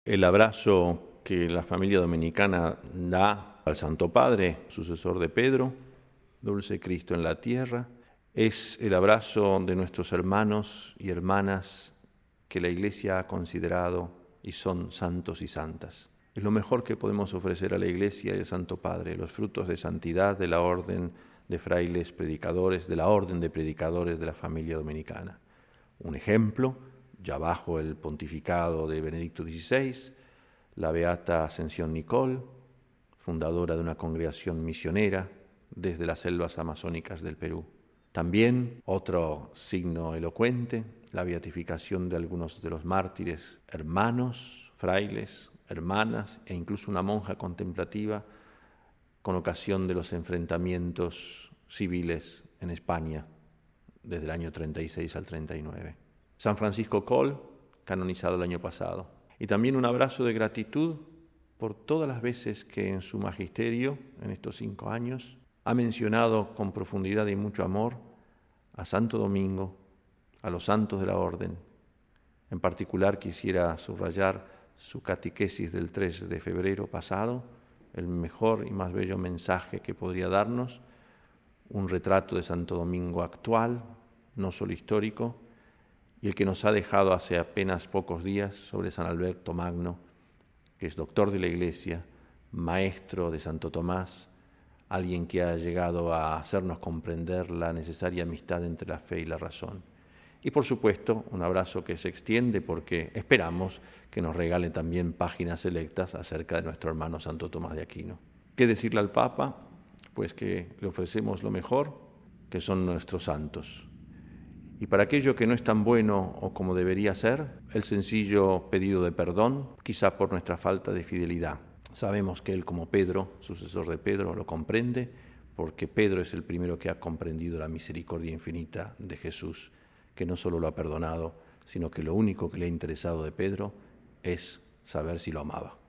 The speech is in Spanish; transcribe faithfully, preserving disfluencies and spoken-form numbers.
El abrazo que la familia dominicana da al Santo Padre, sucesor de Pedro, dulce Cristo en la tierra, es el abrazo de nuestros hermanos y hermanas que la Iglesia ha considerado y son santos y santas. Es lo mejor que podemos ofrecer a la Iglesia y al Santo Padre, los frutos de santidad de la orden de frailes predicadores, de la orden de predicadores de la familia dominicana. Un ejemplo, ya bajo el pontificado de Benedicto dieciséis, la beata Ascensión Nicol, fundadora de una congregación misionera desde las selvas amazónicas del Perú. También otro signo elocuente, la beatificación de algunos de los mártires, hermanos, frailes, hermanas e incluso una monja contemplativa con ocasión de los enfrentamientos civiles en España desde el año treinta y seis al treinta y nueve. San Francisco Coll, canonizado el año pasado. Y también un abrazo de gratitud por todas las veces que en su magisterio, en estos cinco años, ha mencionado con profundidad y mucho amor a Santo Domingo, a los santos de la Orden. En particular quisiera subrayar su catequesis del tres de febrero pasado, el mejor y más bello mensaje que podría darnos, un retrato de Santo Domingo actual, no solo histórico, y el que nos ha dejado hace apenas pocos días sobre San Alberto Magno, que es doctor de la Iglesia, maestro de Santo Tomás, alguien que ha llegado a hacernos comprender la necesaria amistad entre la fe y la razón. Y por supuesto, un abrazo que se extiende porque esperamos que nos regale también páginas selectas acerca de nuestro hermano Santo Tomás de Aquino. ¿Qué decirle al Papa? Pues que le ofrecemos lo mejor, que son nuestros santos. Y para aquello que no es tan bueno o como debería ser, el sencillo pedido de perdón, quizá por nuestra falta de fidelidad. Sabemos que él, como Pedro, sucesor de Pedro, lo comprende, porque Pedro es el primero que ha comprendido la misericordia infinita de Jesús, que no solo lo ha perdonado, sino que lo único que le ha interesado de Pedro es saber si lo amaba.